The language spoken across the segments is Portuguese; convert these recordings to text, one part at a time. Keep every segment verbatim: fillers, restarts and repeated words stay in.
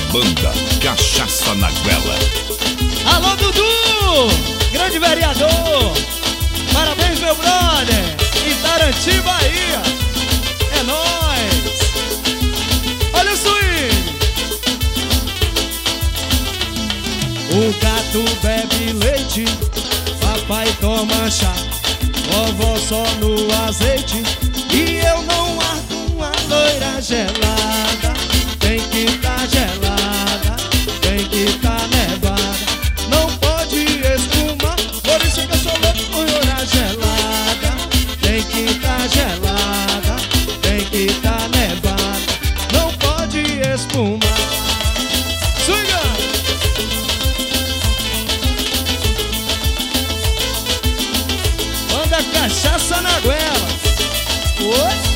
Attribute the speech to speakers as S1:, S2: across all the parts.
S1: Banda Cachaça na Goela.
S2: Alô, Dudu, grande vereador, parabéns, meu brother, Itarantim, Bahia, é nóis. Olha o swing. O gato bebe leite, papai toma chá, vovó só no azeite, e eu não ardo uma loira gelada. Tem que tá gelada, tem que tá nevada, não pode espumar, por isso que eu sou louco por loira gelada. Tem que tá gelada, tem que tá nevada, não pode espumar. Swinga! Manda cachaça na goela. Oi?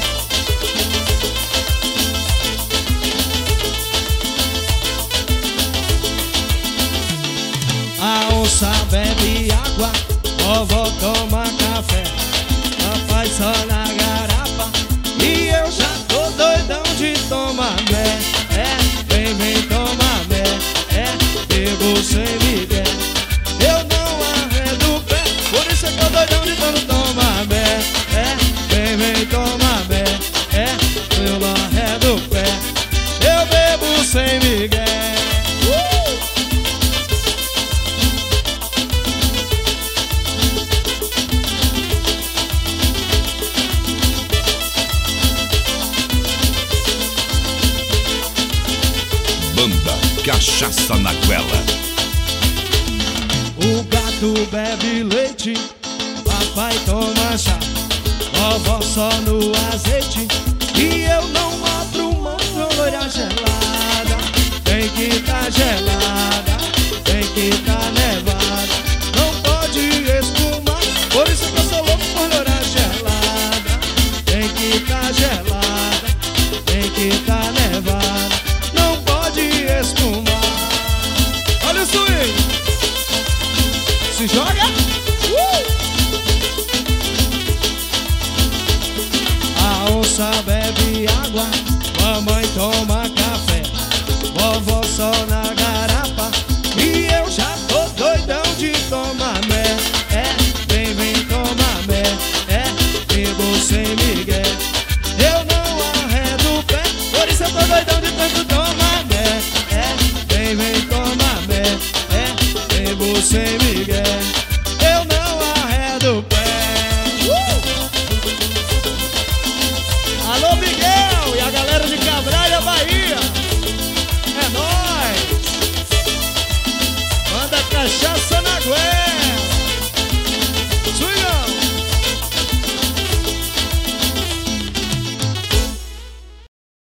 S2: A onça bebe água, vovó toma café, papai só na garapa, e eu já tô doidão de tomar mé. É, vem, vem tomar mé, é, bebo sem migué, eu não arredo o pé, por isso é que eu doidão de tanto tomar mé. É, vem, vem tomar mé, é, eu não arredo o pé, eu bebo sem migué. uh!
S1: Banda Cachaça na Goela.
S2: O gato bebe leite, papai toma chá, vovó só no azeite, e eu não abro mão de loira gelada. Tem que tá gelada, tem que tá nevada, não pode espumar, por isso que eu sou louco por loira gelada. Tem que tá gelada, tem que tá nevada, não pode espumar. Olha o swing. Se joga. uh! A onça bebe água, mamãe toma café, vovó só na garapa, e eu já tô doidão de tomar mé. É, vem, vem tomar mé, é, bebo sem migué, eu não arredo o pé, por isso eu tô doidão de tanto tomar mé. É, vem, vem tomar mé, é, bebo sem migué,